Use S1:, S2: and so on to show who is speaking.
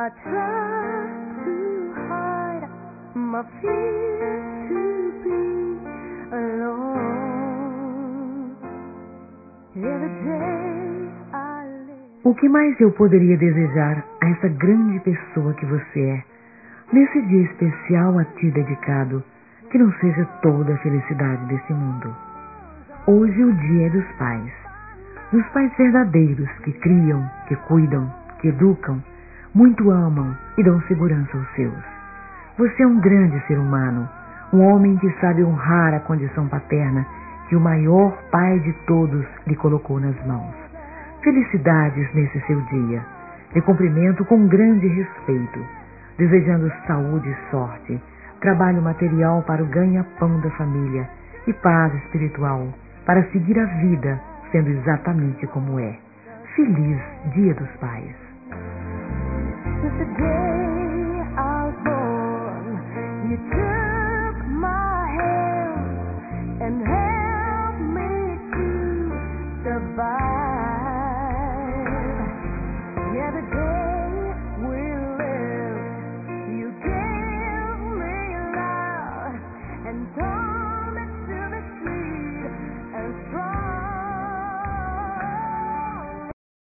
S1: I try to hide my fear to be alone. Every day I live.
S2: O que mais eu poderia desejar a essa grande pessoa que você é, nesse dia especial a ti dedicado, que não seja toda a felicidade desse mundo? Hoje o dia é dos pais verdadeiros que criam, que cuidam, que educam, muito amam e dão segurança aos seus. Você é um grande ser humano, um homem que sabe honrar a condição paterna que o maior pai de todos lhe colocou nas mãos. Felicidades nesse seu dia. Lhe cumprimento com grande respeito, desejando saúde e sorte, trabalho material para o ganha-pão da família e paz espiritual para seguir a vida sendo exatamente como é. Feliz Dia dos Pais.
S1: Since the day I was born, you